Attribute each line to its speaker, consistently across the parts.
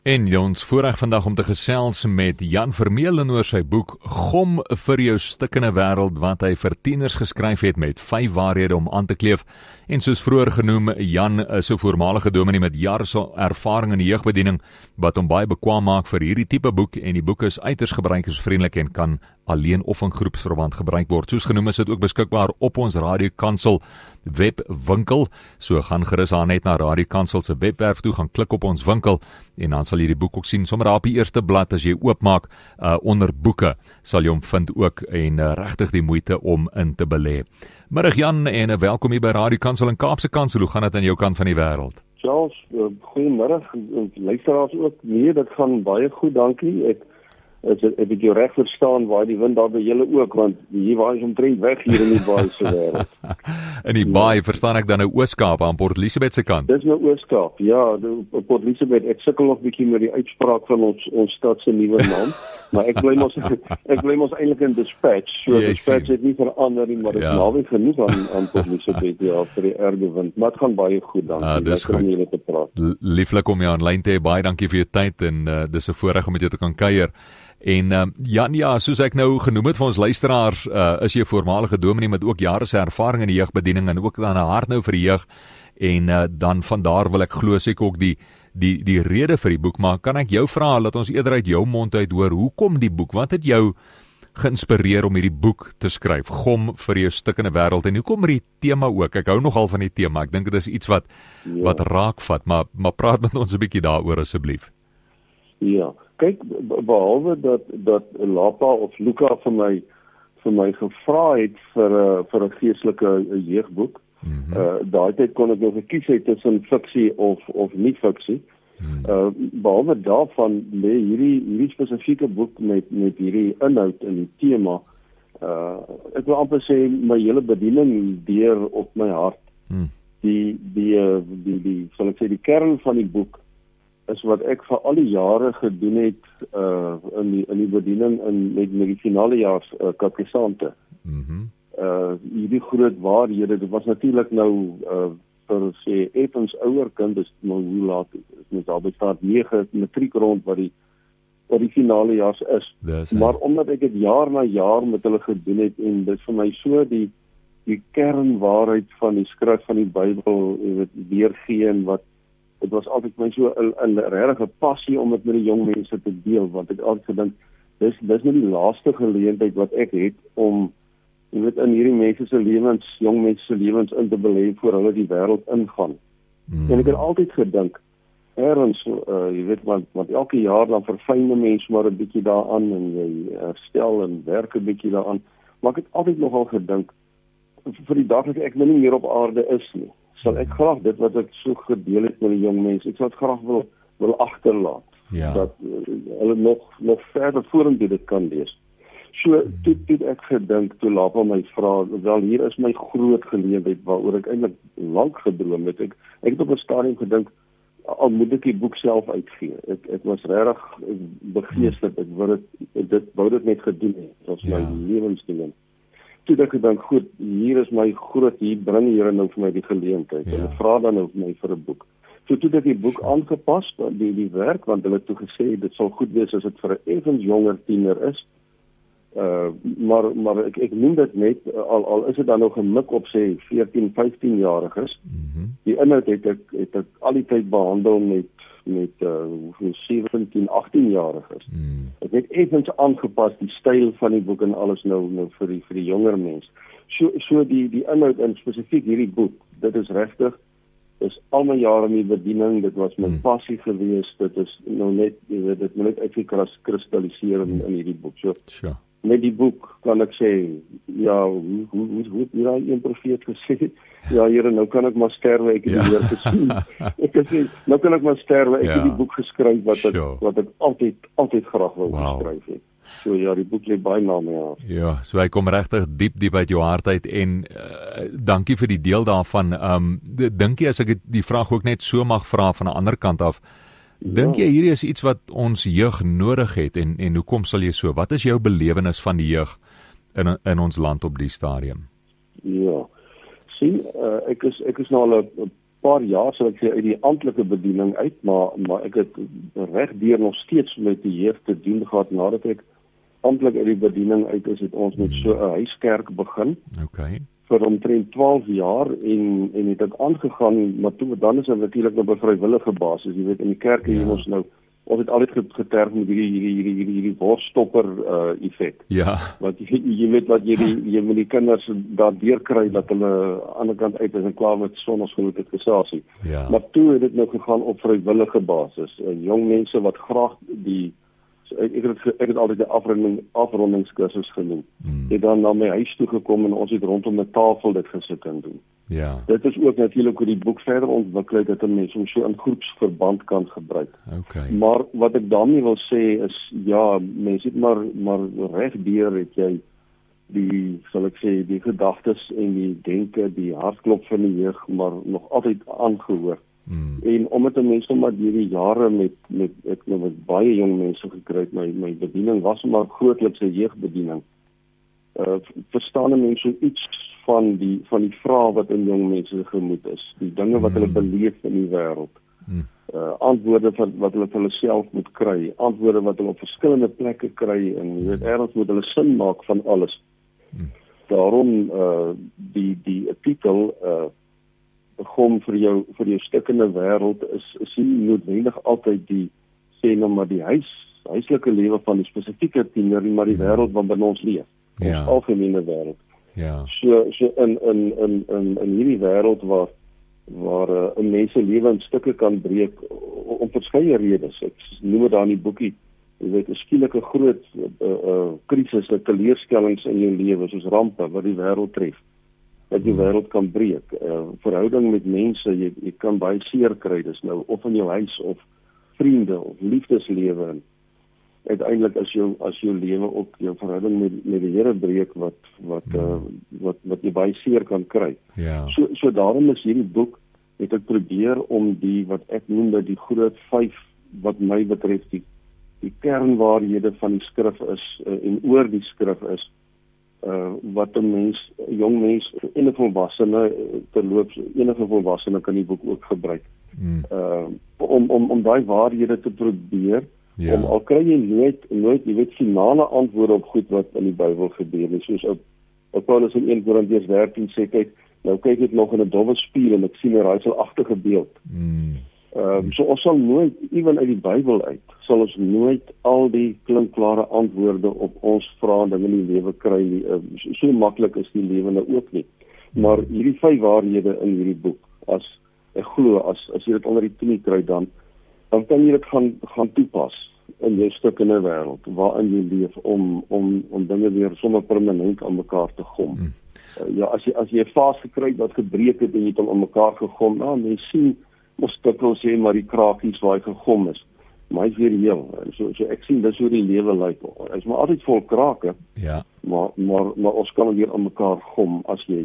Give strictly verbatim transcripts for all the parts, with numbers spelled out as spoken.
Speaker 1: En ons voorreg vandag om te gesels met Jan Vermeulen oor sy boek Gom vir jou stikkende wêreld, wat hy vir tieners geskryf het met vyf waarhede om aan te kleef. En soos vroeër genoem, Jan is 'n voormalige dominee met jare se ervaring in die jeugbediening wat hom baie bekwaam maak vir hierdie tipe boek, en die boek is uiters gebruikersvriendelik en kan alleen of in groepsverband gebruik word. Soos genoem is dit ook beskikbaar op ons Radio Kansel webwinkel. So gaan gerus daar net na Radio Kansel se webwerf toe, gaan klik op ons winkel en dan sal jy die boek ook sien. Sommer daar op die eerste blad as jy oopmaak uh, onder boeke sal jy hom vind ook, en uh, regtig die moeite om in te belê. Middag Jan, en uh, welkom hier by Radio Kansel in Kaapse Kansel. Hoe gaan dit aan jou kant van die wêreld?
Speaker 2: Charles, uh, goeiemiddag. Luisteraars ook. Nee, dit gaan baie goed, dankie. Ek As ek ek jou reg verstaan, waar die wind daar by julle ook, want hier waar is omtrent weg hier in die baai se wêreld.
Speaker 1: In die baai, ja. Verstaan ek dan nou Oos-Kaap aan Port Elizabeth se kant?
Speaker 2: Dis nou Oos-Kaap, ja, die, Port Elizabeth. Ek sukkel nog 'n bietjie met die uitspraak van ons ons stad se nuwe naam, maar ek bly mos ek bly mos eintlik in Dispatch. So yes, Dispatch het nie verander nie, maar dit is ja. naby genoeg aan aan Port Elizabeth ja, vir die erge wind. Maar dit gaan baie goed dan.
Speaker 1: Ah, dis goed. Om
Speaker 2: te praat.
Speaker 1: Lieflik om jou aanlyn te hê. Baie dankie vir jou tyd, en uh, dis 'n voorreg om met jou te kan kuier. En um, Jan, ja, soos ek nou genoem het vir ons luisteraars, uh, is jy 'n voormalige dominee met ook jare se ervaring in die jeugbediening en ook dan 'n hart nou vir die jeug. En uh, dan van daar wil ek glo seker ook die die die rede vir die boek, maar kan ek jou vra, laat ons eerder uit jou mond uit hoor, hoekom die boek? Wat het jou geïnspireer om hierdie boek te skryf, Gom vir jou stikkende wêreld, en hoekom hierdie tema ook? Ek hou nogal van die tema. Ek dink dit is iets wat ja. wat raakvat, maar maar praat met ons 'n bietjie daaroor asseblief.
Speaker 2: Ja, kyk, behalwe dat dat Lapa of Luca vir my vir my gevra het vir 'n uh, vir 'n geestelike jeugboek. Mm-hmm. Uh daai tyd kon ek nou gekies het tussen fiksie of of nie fiksie. Mm. Uh behalwe daarvan lê hierdie hierdie spesifieke boek met met hierdie inhoud en die tema. Uh ek wil amper sê my hele bediening deur op my hart. Mm. Die die die die, die sal ek sê die kern van die boek is wat ek vir al die jare gedoen het uh, in die in die bediening in met met die finale jaar uh, katekisante. Mhm. Uh hierdie groot waarhede, dit was natuurlik nou uh vir sê effens ouer kinders, nou hoe laat is mens daar by staat nege matriek rond wat die wat die finale jaar is. Maar omdat ek dit jaar na jaar met hulle gedoen het, en dit vir my so die die kernwaarheid van die skrif van die Bybel, jy weet, weergee, en wat dit was altyd my so 'n regte passie om dit met die jong mense te deel, want ek het altyd gedink, dis dis nie die laaste geleentheid wat ek het om, jy weet, in hierdie mense se lewens, jong mense se lewens in te belê voor hulle die wêreld ingaan. Mm. En ek het altyd gedink, ergens, uh, jy weet, want, want elke jaar dan verfyn 'n mens maar 'n bietjie daaraan, en jy herstel en werk 'n bietjie daaraan, maar ek het altyd nogal gedink, vir die dag dat ek nou nie meer op aarde is nie, sal ek graag dit wat ek so gedeel het met die jong mense, ek sal dit graag wil, wil agterlaat, ja. dat uh, hulle nog, nog verder vorentoe dit kan lees. So, toe het ek gedink, toe Lapa my vra, wel hier is my groot geleentheid, waaroor ek eintlik lank gedroom het, ek, ek het op 'n stadium gedink, al moet ek die boek self uitgee, ek, ek was regtig begeesterd, ek wou dit, dit, wou dit net gedoen het, as my ja. lewensding. Toe het ek gedink, goed, hier is my groot, hier bring hier nou vir my die geleentheid, ja. en ek vra dan nou vir my vir 'n boek. So toe het ek die boek aangepas, die, die werk, want hulle het toe gesê, dit sal goed wees as dit vir 'n effens jonger tiener is, uh, maar, maar ek, ek noem dit net, al, al is dit dan nog gemik op sê veertien, vyftien jariges, mm-hmm. die inhoud het ek, het ek al die tyd behandel met met uh, sewentien, agttien jariges. Mm. Ek het effens aangepas die styl van die boek en alles nou, nou vir die vir die jonger mens. So so die die inhoud in spesifiek hierdie boek, dit is regtig, is al my jare in die bediening, dit was my mm. passie geweest, dit is nou net, jy weet, dit moet net uitgekristalliseer in, mm. in hierdie boek. So sure. Met die boek kan ek sê, ja, hoe hoe hoe hoe hoe daai een profeet gesê, ja Here, nou kan ek maar sterwe, ek het ja. die Here gesien. Ek sê, nou kan ek maar sterwe, ek ja. het die boek geskryf wat ek sure. wat ek altyd altyd graag wou wow. geskryf het. So ja, die boek lê baie na my hart.
Speaker 1: Ja, so hy kom regtig diep diep uit jou hart uit, en uh, dankie vir die deel daarvan. Ehm um, dink jy, as ek die vraag ook net so mag vra van 'n ander kant af, dink jy hierdie is iets wat ons jeug nodig het, en en hoekom sal jy so? Wat is jou belewenis van die jeug in in ons land op die stadium?
Speaker 2: Ja. Sien, uh, ek is ek is nou al 'n paar jaar sal ek sê uit die amptelike bediening uit, maar maar ek het regdeur nog steeds met die jeug te doen gehad nadat ek amptelik uit die bediening uit is, het ons met so 'n huiskerk begin.
Speaker 1: Okay.
Speaker 2: Vir omtrent twaalf jaar en en het ek aangegaan, maar toe dan is dit natuurlik op 'n vrywillige basis. Jy weet, in die kerk hier ja. ons nou ons het altyd geterg met hierdie hierdie hierdie hierdie hierdie worststopper uh, effek.
Speaker 1: Ja.
Speaker 2: Want jy, jy weet wat jy die jy moet die kinders daardeur kry dat hulle aan die ander kant uit is en klaar met sonnesgenoot het gesasie.
Speaker 1: Ja.
Speaker 2: Maar toe het dit nou gegaan op vrywillige basis. Uh, jong mense wat graag die ek ek het, ek het altyd 'n afronding afrondingskursus genoem. Hmm. Het dan na my huis toe gekom en ons het rondom 'n tafel dit gesit en doen.
Speaker 1: Ja.
Speaker 2: Dit is ook natuurlik hoe die boek verder ontwikkel het dat 'n mens hom so in groepsverband kan gebruik.
Speaker 1: Okay.
Speaker 2: Maar wat ek daarmee wil sê is ja, mense het maar maar regdeur het jy die sal ek sê die gedagtes en die denke, die hartklop van die jeug maar nog altyd aangehoor. Hmm. En omdat 'n mens maar hierdie jare met met ek nou met baie jong mense gekry het, my my bediening was maar grootliks 'n jeugbediening. Uh verstaan 'n mens so iets van die van die vrae wat in jong mense gemoed is, die dinge wat hmm. hulle beleef in die wêreld. Hmm. Uh antwoorde van wat hulle vir hulle self moet kry, antwoorde wat hulle op verskillende plekke kry en jy weet ergens moet hulle sin maak van alles. Hmm. Daarom uh die die titel uh Gom vir jou vir jou stukkende wêreld is is nie noodwendig altyd die sê nou maar die huis huislike lewe van die spesifieke tiener, maar die wêreld wat binne ons leef. Ja. Ons algemene wêreld.
Speaker 1: Ja.
Speaker 2: So so in in in in in hierdie wêreld waar waar 'n uh, mens se lewe in stukke kan breek om verskeie redes. Ek noem dit daar in die boekie. Jy weet 'n skielike groot uh, uh, krisisse, teleurstellings in jou lewe soos rampe wat die wêreld tref. Dat die wêreld kan breek. Uh, verhouding met mense, jy, jy kan baie seer kry, dis nou of in jou huis of vriende of liefdeslewe. En uiteindelik as jou as jou lewe ook jou verhouding met met die Here breek wat wat mm. uh, wat wat jy baie seer kan kry.
Speaker 1: Ja.
Speaker 2: So so daarom is hierdie boek het ek probeer om die wat ek noem dat die groot vyf wat my betref die die kernwaarhede van die skrif is uh, en oor die skrif is Uh, wat 'n mens, jong mens, enige volwassene, terloops, enige volwassene kan die boek ook gebruik. Mm. Uh, om om om daai waarhede te probeer, ja. om al kry jy nooit nooit jy weet finale antwoorde op goed wat in die Bybel gebeur nie, soos op, op Paulus in Eerste Korintiërs dertien sê kyk, nou kyk ek nog in 'n dowwe spieël en ek sien 'n raaiselagtige beeld. Mm. Um, so ons sal nooit, ewen uit die Bybel uit, sal ons nooit al die klinkklare antwoorde op ons vrae dinge in die lewe kry nie. Uh, so, so maklik is die lewe nou ook nie. Maar hierdie vyf waarhede in hierdie boek, as ek glo, as as jy dit onder die knie kry dan, dan kan jy dit gaan gaan toepas in jou stukkende wêreld waarin jy leef om om om dinge weer sommer permanent aan mekaar te gom. Hmm. Uh, ja, as jy as jy 'n fase gekry het wat gebreek het en jy het hom aan mekaar gegom, nou mens sien ons dikwels sê maar die krakies waar hy gegom is. Maar hy's weer heel. So so ek sien dis hoe die lewe lyk. Hy's maar altyd vol krake.
Speaker 1: Ja.
Speaker 2: Maar maar maar ons kan weer aan mekaar gom as jy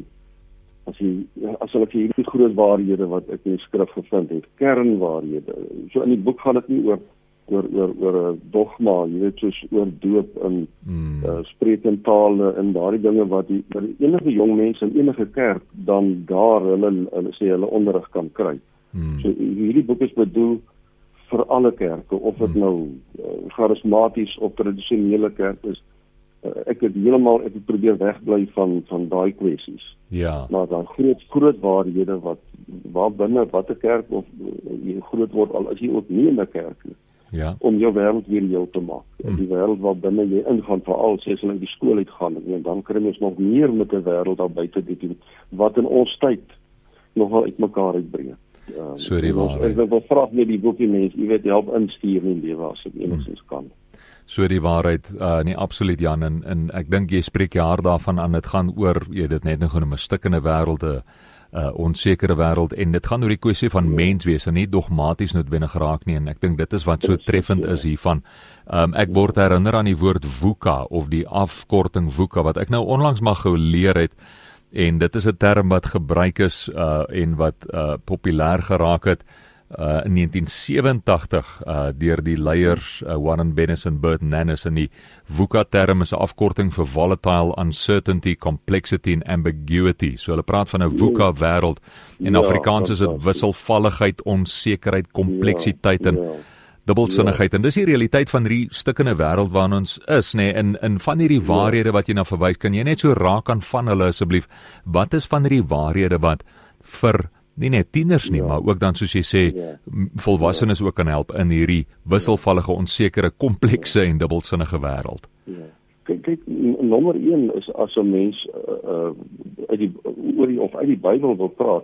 Speaker 2: as jy as hulle vir hierdie groot waarhede wat ek in die skrif gevind het, kernwaarhede. So in die boek gaan dit nie oor oor oor oor 'n dogma, jy weet, soos oor doop en mm. uh, spreek in tale en daardie dinge wat die, wat enige jong mense in enige kerk dan daar hulle hulle sê hulle onderrig kan kry. Hmm. So hierdie boek is bedoel vir alle kerke, of dit hmm. nou uh, charismaties of tradisionele kerk is. Uh, ek het heeltemal ek het probeer wegbly van van daai kwessies.
Speaker 1: Ja. Maar
Speaker 2: dan groot groot waarhede wat waar binne watter kerk of uh, jy groot word al as jy ook nie in 'n kerk nie.
Speaker 1: Ja.
Speaker 2: Om jou wêreld weer heel te maak.
Speaker 1: Hmm.
Speaker 2: Die wêreld waar binne jy ingaan, veral sê as jy in die skool uitgaan en dan kry jy nog meer met 'n wêreld daar buite dit wat in ons tyd nogal uitmekaar uitbreek.
Speaker 1: Um, so die waarheid.
Speaker 2: Ek wil vra net die boekie mense, jy weet, help instuur in die lewe as ek enigstens kan.
Speaker 1: So die waarheid, uh, nee, absoluut Jan, en, en ek dink jy spreek jy hard daarvan aan, dit gaan oor, jy dit net nou genoem, 'n stukkende wêreld, 'n uh, onsekere wêreld, en dit gaan oor die kwessie van ja. menswees, en nie dogmaties noodwendig raak nie, en ek dink dit is wat so treffend ja. is hiervan. Um, ek word herinner aan die woord VUCA, of die afkorting VUCA, wat ek nou onlangs maar geleer het, en dit is 'n term wat gebruik is uh, en wat uh, populêr geraak het uh, in negentien sewenentagtig uh, deur die leiers uh, Warren Bennis en Bert Nannis, en die VUCA-term is 'n afkorting vir Volatile, Uncertainty, Complexity en Ambiguity. So hulle praat van 'n VUCA-wêreld. In
Speaker 2: Ja,
Speaker 1: Afrikaans is dit wisselvalligheid, onsekerheid, kompleksiteit
Speaker 2: Ja,
Speaker 1: en
Speaker 2: ja.
Speaker 1: dubbelsinnigheid. En dis die realiteit van hierdie stukkende wêreld waarin ons is, nê. En in van hierdie waarhede wat jy na verwys, kan jy net so raak aan van hulle asseblief. Wat is van hierdie waarhede wat vir nie net tieners nie,
Speaker 2: Ja.
Speaker 1: maar ook dan soos jy sê,
Speaker 2: Ja.
Speaker 1: m- volwassenes ook kan help in hierdie wisselvallige, onsekere, komplekse en dubbelsinnige wêreld?
Speaker 2: Ja. Kyk, kyk, n- nommer een is as 'n mens uh, uh, uit die oor die of uit die Bybel wil praat.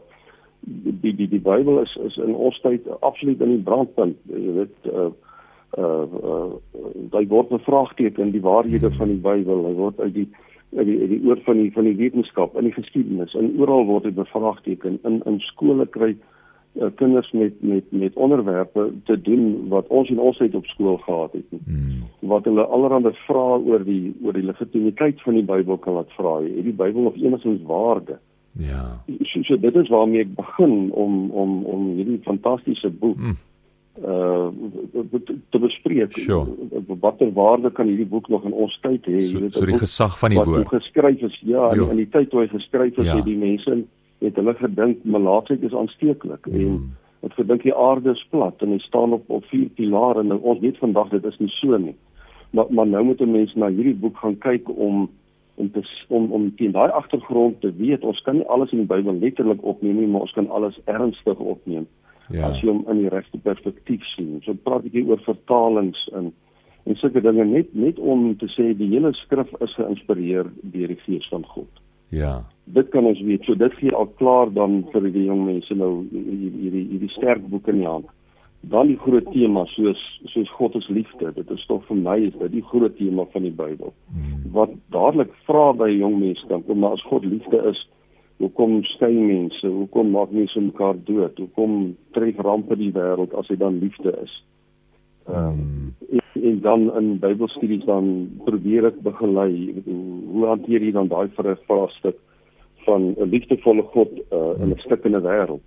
Speaker 2: Die die die Bybel is is in ons tyd absoluut in die brandpunt. Jy weet uh uh, uh hy word bevraagteken die waarhede van die Bybel. Hy word uit die uit die, uit die oor van die van die wetenskap, in die geskiedenis, en oral word hy bevraagteken. In in skole kry uh, kinders met met met onderwerpe te doen wat ons in ons tyd op skool gehad het.
Speaker 1: Hmm.
Speaker 2: Wat hulle allerhande vrae oor die oor die legitimiteit van die Bybel kan laat vra. Het die Bybel nog enigstens waarde?
Speaker 1: Ja.
Speaker 2: So, so dit is waarmee ek begin om om om hierdie fantastiese boek
Speaker 1: Hmm.
Speaker 2: uh te, te bespreek.
Speaker 1: Sure.
Speaker 2: Watter waarde kan hierdie boek nog in ons tyd hê?
Speaker 1: So,
Speaker 2: Jy weet,
Speaker 1: so
Speaker 2: 'n
Speaker 1: die
Speaker 2: boek
Speaker 1: gesag van die
Speaker 2: wat
Speaker 1: woord.
Speaker 2: hoe geskryf is, ja, in,
Speaker 1: Jo.
Speaker 2: in die tyd toe hy geskryf is,
Speaker 1: Ja.
Speaker 2: het die mense het hulle gedink melaatsheid is aansteeklik
Speaker 1: Hmm.
Speaker 2: en het gedink die aarde is plat en hy staan op op vier pilare en nou, ons weet vandag dit is nie so nie. Maar maar nou moet 'n mens na hierdie boek gaan kyk om om te om om teen daai agtergrond te weet, ons kan nie alles in die Bybel letterlik opneem nie, maar ons kan alles ernstig opneem.
Speaker 1: Ja.
Speaker 2: As jy hom in die regte perspektief sien. So praat ek hier oor vertalings en en sulke dinge net net om te sê die hele skrif is geïnspireer deur die Gees van God.
Speaker 1: Ja.
Speaker 2: Dit kan ons weet. So dit gee al klaar dan vir die jong mense nou hierdie hierdie hierdie sterk boek in die hand. Dan die groot tema soos soos God is liefde. Dit is tog vir my is dit die groot tema van die Bybel.
Speaker 1: Hmm.
Speaker 2: Wat dadelik vra by jong mense dan kom maar as God liefde is, hoekom skei mense? Hoekom maak mense mekaar dood? Hoekom tref rampe die wêreld as hy dan liefde is?
Speaker 1: Hmm.
Speaker 2: En, en dan in Bybelstudies dan probeer ek begelei, hoe, hoe hanteer jy dan daai vraagstuk van 'n liefdevolle God uh, in 'n stukkende wêreld?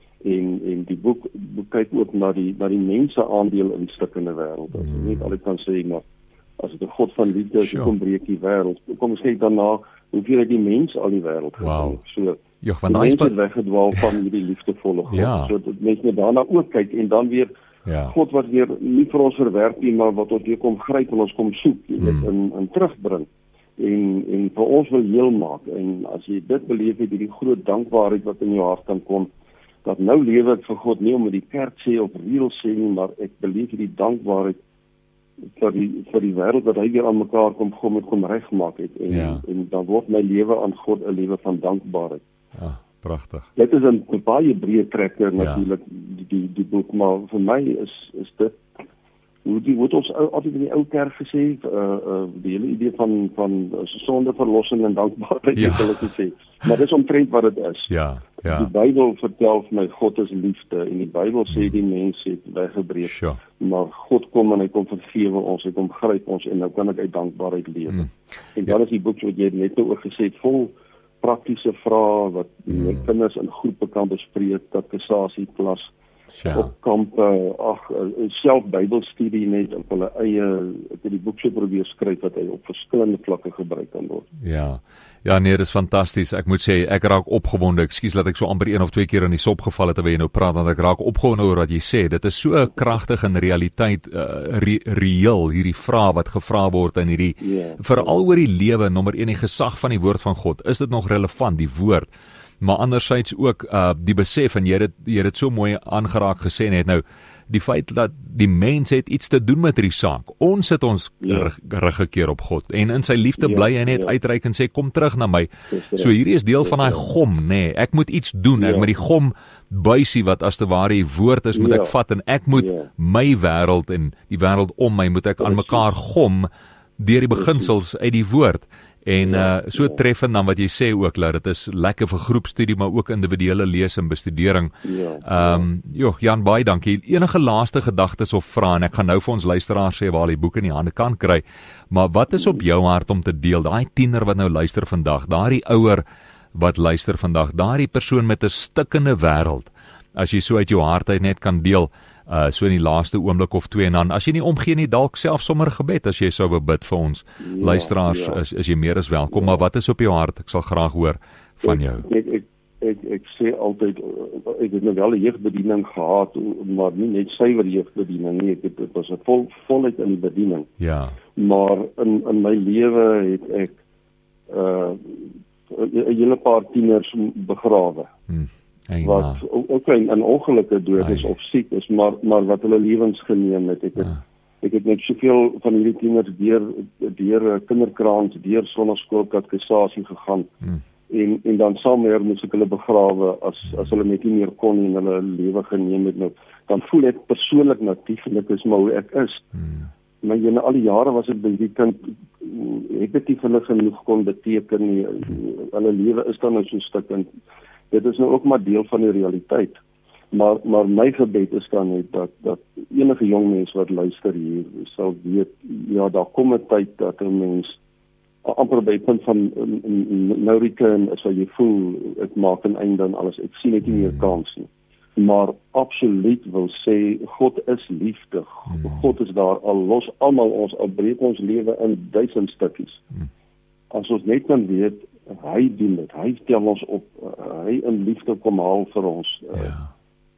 Speaker 2: En en die boek kyk ook na die na die mense aandeel in die stukkende wêreld. As jy net altyd kan sê maar as dit 'n God van liefde is,
Speaker 1: Sure.
Speaker 2: kom breek die wêreld. Kom ons kyk daarna hoeveel het die mens al die wêreld
Speaker 1: Wow.
Speaker 2: So
Speaker 1: Ja,
Speaker 2: die
Speaker 1: want daai
Speaker 2: mense
Speaker 1: is
Speaker 2: het weggedwaal van hierdie liefdevolle God.
Speaker 1: Ja.
Speaker 2: So dat mense net daarna ook kyk en dan weer
Speaker 1: ja.
Speaker 2: God wat weer nie vir ons verwerp nie, maar wat ons weer kom gryp en ons kom soek, jy weet,
Speaker 1: Hmm.
Speaker 2: en en terugbring. En en vir ons wil heel maak. En as jy dit beleef het, hierdie groot dankbaarheid wat in jou hart kan kom, dat nou lewe ek vir God nie om met die kerk sê of reël sê nie, maar ek beleef hierdie dankbaarheid vir die vir die wêreld wat hy weer aan mekaar kom kom met kom regmaak het. En
Speaker 1: Ja.
Speaker 2: en dan word my lewe aan God 'n lewe van dankbaarheid.
Speaker 1: Ah, pragtig.
Speaker 2: Dit is 'n baie breë trekker
Speaker 1: Ja.
Speaker 2: natuurlik die, die die boek, maar vir my is is dit hoe die wat ons ou- altyd in die ou kerk gesê, uh uh die hele idee van van sonde verlossing en dankbaarheid
Speaker 1: Ja.
Speaker 2: het hulle gesê. Maar dis omtrent wat dit is.
Speaker 1: Ja,
Speaker 2: Die
Speaker 1: ja.
Speaker 2: Bybel vertel vir my God is liefde en die Bybel sê die mens het weggebreek.
Speaker 1: Sure.
Speaker 2: Maar God kom en hy kom vergewe ons, hy kom gryp ons en nou kan ek uit dankbaarheid lewe.
Speaker 1: Mm.
Speaker 2: En dan is die boek wat jy net nou ook gesê het vol praktiese vrae wat
Speaker 1: Mm.
Speaker 2: met kinders in groepe kan bespreek, dat kasasie klas
Speaker 1: Ja.
Speaker 2: op kampe, ag self Bybelstudie net op hulle eie, ek het die boek so probeer skryf dat hy op verskillende vlakke gebruik kan word.
Speaker 1: Ja. Ja, nee, dis fantasties. Ek moet sê ek raak opgewonde. Ekskuus dat ek so amper een of twee keer in die sop geval het terwyl jy nou praat, want ek raak opgewonde oor wat jy sê. Dit is so kragtig in realiteit uh, re reëel hierdie vraag wat gevra word in hierdie
Speaker 2: Ja.
Speaker 1: veral oor die lewe, nommer een, die gesag van die woord van God. Is dit nog relevant, die woord? Maar anderzijds ook uh, die besef, en jy het dit, jy het dit so mooi aangeraak gesê net nou, die feit dat die mens het iets te doen met hierdie saak. Ons het ons
Speaker 2: Ja.
Speaker 1: rig- rug gekeer op God en in sy liefde
Speaker 2: Ja,
Speaker 1: bly hy net
Speaker 2: ja.
Speaker 1: uitreik en sê kom terug na my.
Speaker 2: Dis reg.
Speaker 1: So hierdie is deel
Speaker 2: Dis
Speaker 1: van daai
Speaker 2: reg.
Speaker 1: gom, nê. Nee. Ek moet iets doen. Ek
Speaker 2: Ja.
Speaker 1: moet die gom buisie wat as te ware die woord is, moet
Speaker 2: Ja.
Speaker 1: ek vat en ek moet
Speaker 2: Ja.
Speaker 1: my wêreld en die wêreld om my moet ek aan
Speaker 2: Precies.
Speaker 1: mekaar gom deur die beginsels uit die woord. En
Speaker 2: Ja,
Speaker 1: uh so
Speaker 2: ja.
Speaker 1: treffend dan wat jy sê ook dat dit is lekker vir groepstudie maar ook individuele lees en bestudering.
Speaker 2: Ja,
Speaker 1: Ehm um, joh, Jan, baie dankie. Enige laaste gedagtes of vrae en ek gaan nou vir ons luisteraars sê waar die boek in die hande kan kry. Maar wat is op jou hart om te deel? Daai tiener wat nou luister vandag, daardie ouer wat luister vandag, daardie persoon met 'n stikkende wêreld. as jy so uit jou hart uit net kan deel, uh, so in die laaste oomblik of twee, en dan, as jy nie omgee nie, dalk self sommer 'n gebed, as jy sou wil bid vir ons ja, luisteraars, ja. Is, is jy meer as welkom, ja. Maar wat is op jou hart? Ek sal graag hoor van jou.
Speaker 2: Ek, ek, ek, ek sê altyd, ek het nou wel 'n jeugbediening gehad, maar nie net suiwer jeugbediening nie, ek het, het was 'n vol, voluit in die bediening.
Speaker 1: Ja.
Speaker 2: Maar in, in my lewe het ek uh, 'n hele paar tieners begrawe. Hmm. Wat ook in, in ongelukke dood is of siek is, maar, maar wat hulle lewens geneem het. Ek het, ja. ek het net soveel van hierdie tieners deur, deur kinderkraans, deur sonnaskool katekisasie gegaan. Hmm. En, en dan saamher moes ek hulle begrawe as, as hulle net nie meer kon en hulle lewe geneem het. Nou, dan voel ek persoonlik natieflik is maar hoe ek is. Hmm. Maar in al die jare was ek by die kind, ek het nie vir hulle genoeg kon beteken nie. Hmm. Hulle lewe is dan nou so stuk en dit is nou ook maar deel van die realiteit. Maar maar my gebed is dan net dat dat enige jong mens wat luister hier sal weet, ja, daar kom 'n tyd dat 'n mens amper by 'n punt van nou return is wat jy voel, ek maak 'n einde aan alles. Ek sien net nie meer kans nie. Maar absoluut wil sê God is liefde. God is daar al los almal ons, al breek ons lewe in duisend stukkies. As ons net kan weet hy doen dit, hy stel ons op, hy in liefde kom haal vir ons. Ja.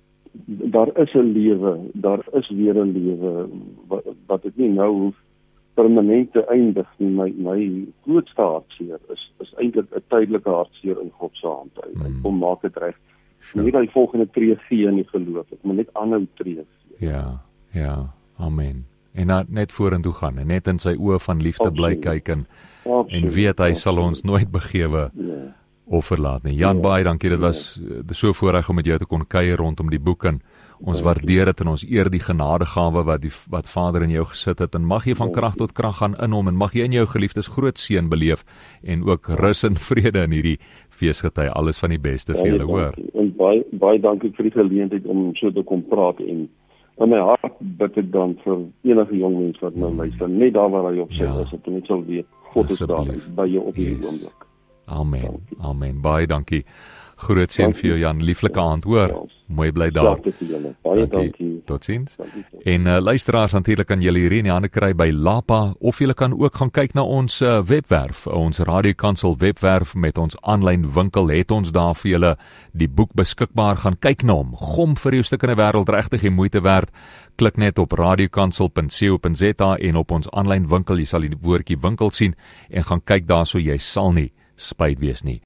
Speaker 2: Daar is 'n lewe, daar is weer 'n lewe wat, wat ek nie nou hoef permanent te eindig nie. My, my grootste hartseer is, is eintlik 'n tydelike hartseer in God se hand. Hy mm. kom maak dit reg. Sure. Nie dat die volgende tree gee in die geloof, ek moet net aanhou tree.
Speaker 1: Ja, ja, amen. En dan net vorentoe gaan en net in sy oë van liefde bly kyk en Absoluut. En weet hy sal ons nooit begewe yeah. of verlaat nie. Jan, yeah. baie dankie, dit was yeah. so voorreg om met jou te kon kuier rondom die boek en ons Dank waardeer dit en ons eer die genadegawe wat die wat Vader in jou gesit het en mag jy van krag tot krag gaan in hom en mag jy in jou geliefdes groot seën beleef en ook rus en vrede in hierdie feesgety. Alles van die beste vir julle, hoor.
Speaker 2: En baie baie dankie vir die geleentheid om so te kom praat en in my hart bid ek dan vir enige jong mens wat nou luister, net daar waar hy op sy ja. is, dat hy net sal weet God is daar by jou op hierdie yes. oomblik.
Speaker 1: Amen. Dankie. Amen. Baie dankie. Groot seën vir jou, Jan. Lieflike aand, hoor. Ja. Mooi bly daar.
Speaker 2: Baie dankie.
Speaker 1: Totsiens. En uh, luisteraars, natuurlik kan julle hierdie in die hande kry by Lapa of julle kan ook gaan kyk na ons uh, webwerf, ons Radiokansel webwerf met ons aanlyn winkel. Het ons daar vir julle die boek beskikbaar. Gaan kyk na hom. Gom vir jou stuk in die wêreld, regtig die moeite werd. Klik net op radiokansel punt co punt za en op ons aanlyn winkel, jy sal die woordjie winkel sien en gaan kyk daar so jy sal nie spyt wees nie.